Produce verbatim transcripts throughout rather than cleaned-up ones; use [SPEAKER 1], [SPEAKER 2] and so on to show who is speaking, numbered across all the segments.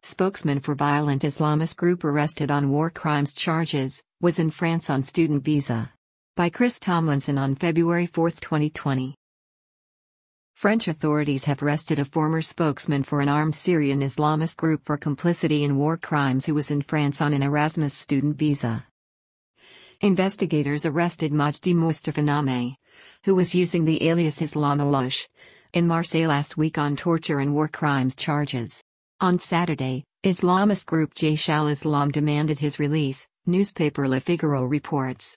[SPEAKER 1] spokesman for violent Islamist group arrested on war crimes charges, was in France on student visa. By Chris Tomlinson on February fourth, twenty twenty. French authorities have arrested a former spokesman for an armed Syrian Islamist group for complicity in war crimes who was in France on an Erasmus student visa. Investigators arrested Majdi Mustafa Nameh, who was using the alias Islam Alouche, in Marseille last week on torture and war crimes charges. On Saturday, Islamist group Jaish al-Islam demanded his release, newspaper Le Figaro reports.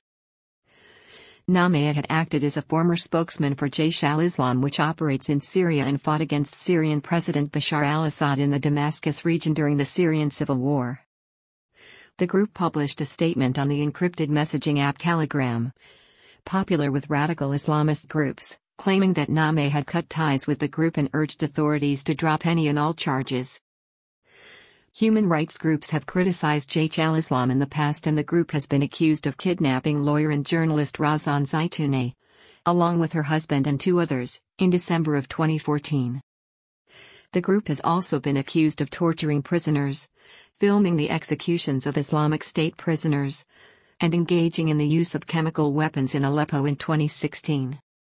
[SPEAKER 1] Nameh had acted as a former spokesman for Jaish al-Islam, which operates in Syria and fought against Syrian President Bashar al-Assad in the Damascus region during the Syrian civil war. The group published a statement on the encrypted messaging app Telegram, popular with radical Islamist groups, claiming that Nameh had cut ties with the group and urged authorities to drop any and all charges. Human rights groups have criticized Jaish al-Islam in the past, and the group has been accused of kidnapping lawyer and journalist Razan Zaitouneh, along with her husband and two others, in December of twenty fourteen. The group has also been accused of torturing prisoners, filming the executions of Islamic State prisoners, and engaging in the use of chemical weapons in Aleppo in twenty sixteen.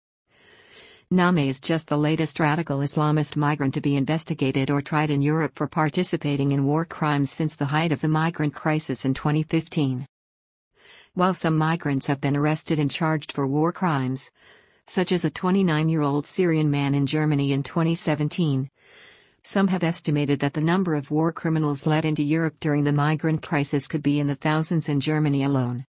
[SPEAKER 1] Nameh is just the latest radical Islamist migrant to be investigated or tried in Europe for participating in war crimes since the height of the migrant crisis in twenty fifteen. While some migrants have been arrested and charged for war crimes, such as a twenty-nine-year-old Syrian man in Germany in twenty seventeen, some have estimated that the number of war criminals led into Europe during the migrant crisis could be in the thousands in Germany alone.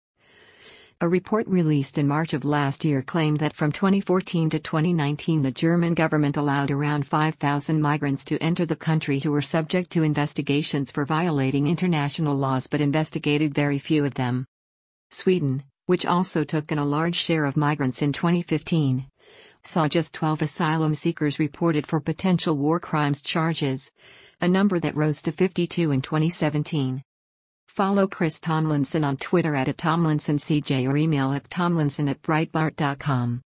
[SPEAKER 1] A report released in March of last year claimed that from twenty fourteen to twenty nineteen the German government allowed around five thousand migrants to enter the country who were subject to investigations for violating international laws, but investigated very few of them. Sweden, which also took in a large share of migrants in twenty fifteen, saw just twelve asylum seekers reported for potential war crimes charges, a number that rose to fifty-two in twenty seventeen. Follow Chris Tomlinson on Twitter at, at TomlinsonCJ or email at tomlinson at breitbart dot com.